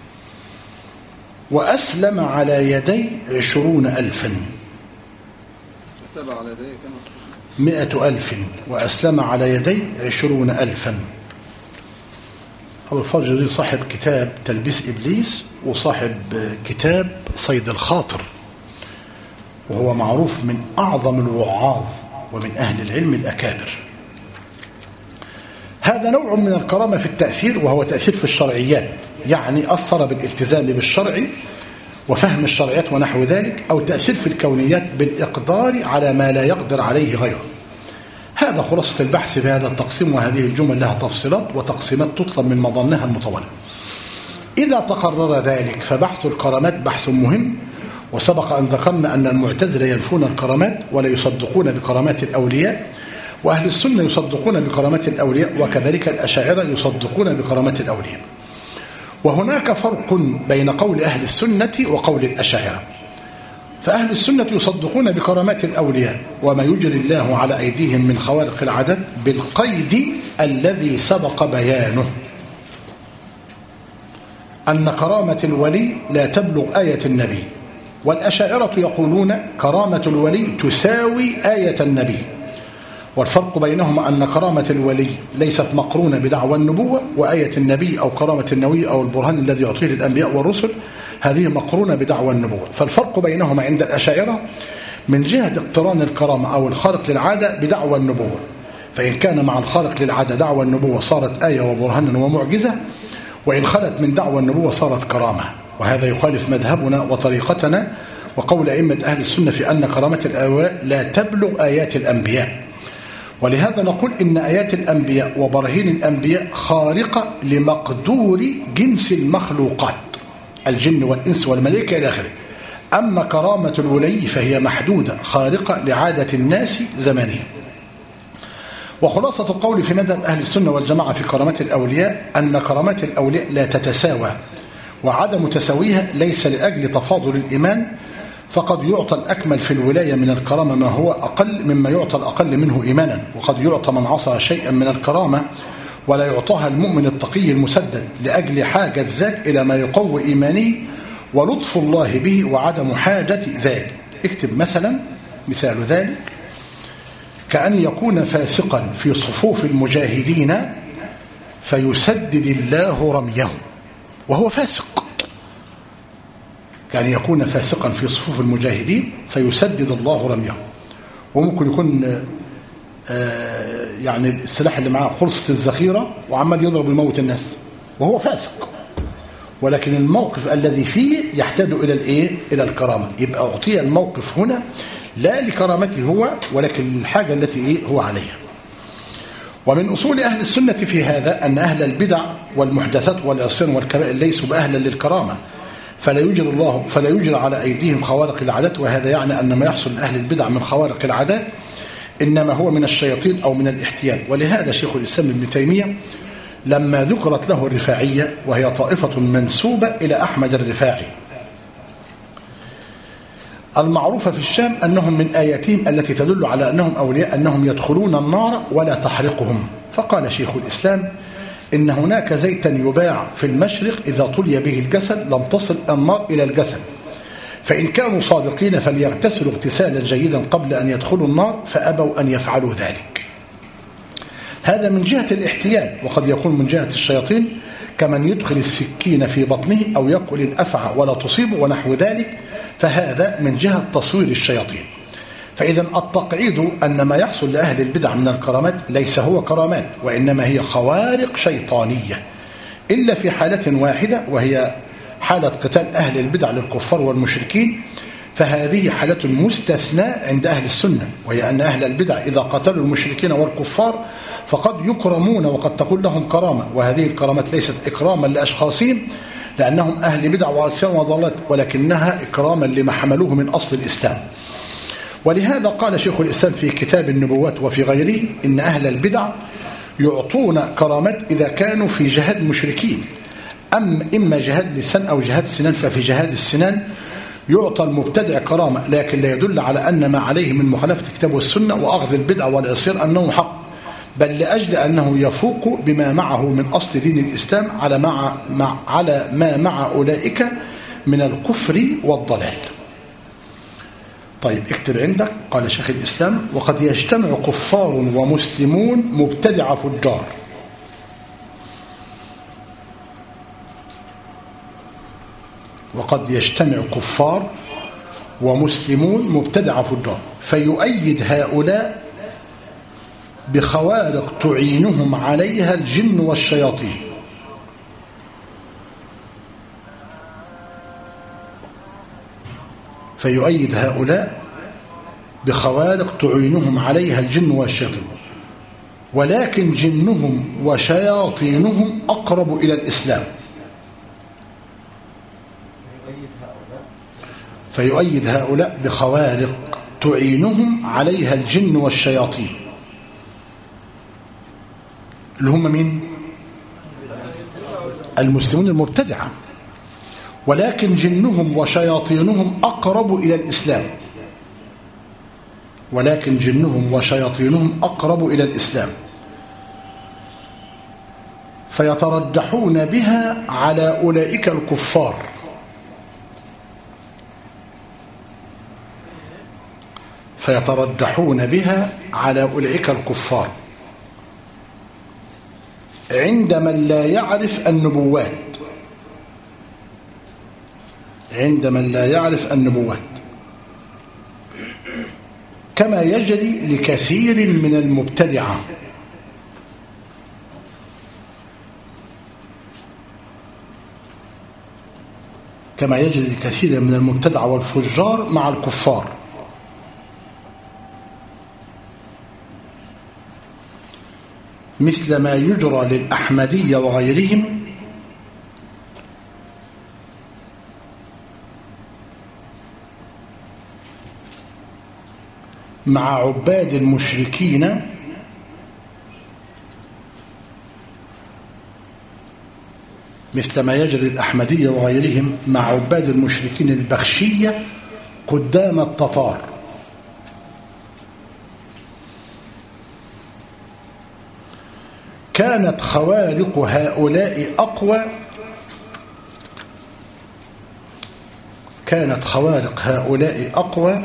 وأسلم على يدي عشرون ألفا. تاب على يدي كم؟ مئة ألف وأسلم على يدي عشرون ألفا. أبو الفرج صاحب كتاب تلبيس إبليس وصاحب كتاب صيد الخاطر، وهو معروف من أعظم الوعاظ ومن أهل العلم الأكابر. هذا نوع من الكرامة في التأثير، وهو تأثير في الشرعيات، يعني أثر بالالتزام بالشرع وفهم الشرعيات ونحو ذلك، أو تأثير في الكونيات بالإقدار على ما لا يقدر عليه غيره. هذا خلاصة البحث في هذا التقسيم، وهذه الجمل لها تفصيلات وتقسيمات تطلب من مظنها المطولة. إذا تقرر ذلك فبحث الكرامات بحث مهم، وسبق أن ذكرنا أن المعتزلة ينفون الكرامات ولا يصدقون بكرامات الأولياء، وأهل السنة يصدقون بكرامات الأولياء، وكذلك الأشاعرة يصدقون بكرامات الأولياء. وهناك فرق بين قول أهل السنة وقول الأشاعرة. فأهل السنة يصدقون بكرامات الأولياء وما يجري الله على أيديهم من خوارق العادات بالقيد الذي سبق بيانه. أن كرامة الولي لا تبلغ آية النبي، والأشاعرة يقولون كرامة الولي تساوي آية النبي، والفرق بينهما أن كرامة الولي ليست مقرونة بدعوى النبوة، وآية النبي أو كرامة النبي أو البرهان الذي يعطيه للأنبياء والرسل هذه مقرونة بدعوى النبوة. فالفرق بينهما عند الأشاعرة من جهة اقتران الكرامة أو الخارق للعادة بدعوى النبوة، فإن كان مع الخارق للعادة دعوى النبوة صارت آية وبرهان ومعجزة، وإن خلت من دعوى النبوة صارت كرامة، وهذا يخالف مذهبنا وطريقتنا وقول أئمة أهل السنة في أن كرامة الأولياء لا تبلغ آيات الأنبياء. ولهذا نقول إن آيات الأنبياء وبراهين الأنبياء خارقة لمقدور جنس المخلوقات الجن والإنس والملائكة إلى آخره. أما كرامة الولي فهي محدودة خارقة لعادة الناس زمانهم. وخلاصة القول في مذهب أهل السنة والجماعة في كرامات الأولياء أن كرامات الأولياء لا تتساوى، وعدم تساويها ليس لأجل تفاضل الإيمان، فقد يعطى الأكمل في الولاية من الكرامة ما هو أقل مما يعطى الأقل منه إيمانا، وقد يعطى من عصى شيئا من الكرامة ولا يعطاها المؤمن التقي المسدد لأجل حاجة ذاك إلى ما يقوي إيمانه ولطف الله به وعدم حاجة ذاك. اكتب مثلا مثال ذلك كأن يكون فاسقا في صفوف المجاهدين فيسدد الله رميه وهو فاسق، كأن يكون فاسقا في صفوف المجاهدين فيسدد الله رميه، وممكن يكون يعني السلاح اللي معاه خلصت الذخيرة وعمال يضرب يموت الناس وهو فاسق، ولكن الموقف الذي فيه يحتاج إلى الإيه؟ إلى الكرامة. يبقى أعطي الموقف هنا لا لكرامته هو ولكن للحاجة التي إيه هو عليها. ومن أصول أهل السنة في هذا أن أهل البدع والمحدثات والعصيان والكبائر ليسوا بأهلا للكرامة، فلا يجري الله فلا يجري على أيديهم خوارق العادات، وهذا يعني أن ما يحصل لأهل البدع من خوارق العادات إنما هو من الشياطين أو من الاحتيال. ولهذا شيخ الإسلام ابن تيمية لما ذكرت له الرفاعية وهي طائفة منسوبة إلى أحمد الرفاعي المعروفة في الشام أنهم من آياتهم التي تدل على أنهم أولياء أنهم يدخلون النار ولا تحرقهم، فقال شيخ الإسلام إن هناك زيتا يباع في المشرق إذا طلي به الجسد لم تصل النار إلى الجسد، فإن كانوا صادقين فليغتسلوا اغتسالا جيدا قبل أن يدخلوا النار، فأبوا أن يفعلوا ذلك. هذا من جهة الاحتيال، وقد يكون من جهة الشياطين كمن يدخل السكين في بطنه أو يأكل الأفعى ولا تصيبه ونحو ذلك، فهذا من جهة تصوير الشياطين. فإذا التقعيد أن ما يحصل لأهل البدع من الكرامات ليس هو كرامات، وإنما هي خوارق شيطانية، إلا في حالة واحدة وهي حالة قتال أهل البدع للكفار والمشركين، فهذه حالة مستثناء عند أهل السنة، وهي أن أهل البدع إذا قتلوا المشركين والكفار فقد يكرمون وقد تكون لهم كرامة، وهذه الكرامات ليست إكراما لأشخاصهم لأنهم أهل بدع وعصيان وضلالات، ولكنها إكراما لما حملوه من أصل الإسلام. ولهذا قال شيخ الإسلام في كتاب النبوات وفي غيره إن أهل البدع يعطون كرامات إذا كانوا في جهاد مشركين، أم إما جهاد لسان أو جهاد سنان، ففي جهاد السنان يعطى المبتدع كرامة، لكن لا يدل على أن ما عليه من مخالفة الكتاب والسنة وأخذ البدع والعصيان أنه حق، بل لأجل أنه يفوق بما معه من أصل دين الإسلام على, مع مع على ما مع أولئك من الكفر والضلال. طيب اكتب عندك قال شيخ الإسلام وقد يجتمع كفار ومسلمون مبتدع فجار، وقد يجتمع كفار ومسلمون مبتدع فجار فيؤيد هؤلاء بخوارق تعينهم عليها الجن والشياطين، فيؤيد هؤلاء بخوارق تعينهم عليها الجن والشياطين، ولكن جنهم وشياطينهم أقرب إلى الإسلام. فيؤيد هؤلاء بخوارق تعينهم عليها الجن والشياطين اللي هم مين؟ المسلمون المبتدعة، ولكن جنهم وشياطينهم أقرب إلى الإسلام، ولكن جنهم وشياطينهم أقرب إلى الإسلام. فيترجحون بها على أولئك الكفار فيترجحون بها على أولئك الكفار عند من لا يعرف النبوات عند من لا يعرف النبوات كما يجري لكثير من المبتدعة كما يجري لكثير من المبتدعة والفجار مع الكفار مثل ما يجرى للأحمدية وغيرهم مع عباد المشركين مثل ما يجري الأحمدية وغيرهم مع عباد المشركين البخشية قدام التتار كانت خوارق هؤلاء أقوى كانت خوارق هؤلاء أقوى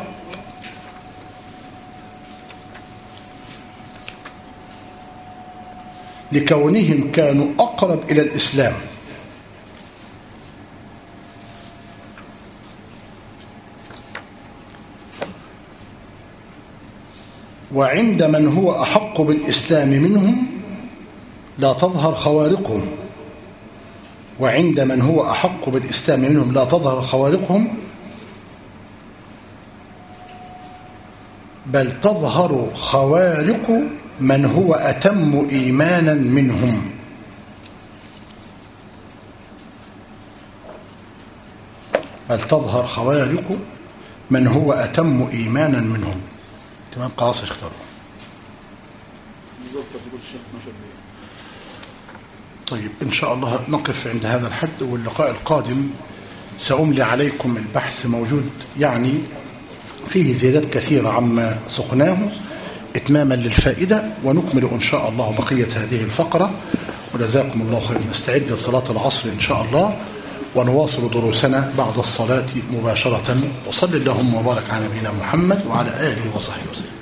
لكونهم كانوا أقرب إلى الإسلام وعند من هو أحق بالإسلام منهم لا تظهر خوارقهم وعند من هو أحق بالإسلام منهم لا تظهر خوارقهم بل تظهر خوارق من هو أتم إيمانا منهم بل تظهر خوارق من هو أتم إيمانا منهم. تمام خلاص اختاروا بالضبط بيقول الشيخ اثناشر دقيقة. طيب إن شاء الله نقف عند هذا الحد، واللقاء القادم سأملي عليكم البحث موجود يعني فيه زيادات كثيرة عما سقناه إتماما للفائدة، ونكمل إن شاء الله بقية هذه الفقرة. وجزاكم الله خيرا. نستعد لصلاة العصر إن شاء الله ونواصل دروسنا بعد الصلاة مباشرة. وصل اللهم وبارك على نبينا محمد وعلى آله وصحبه وسلم.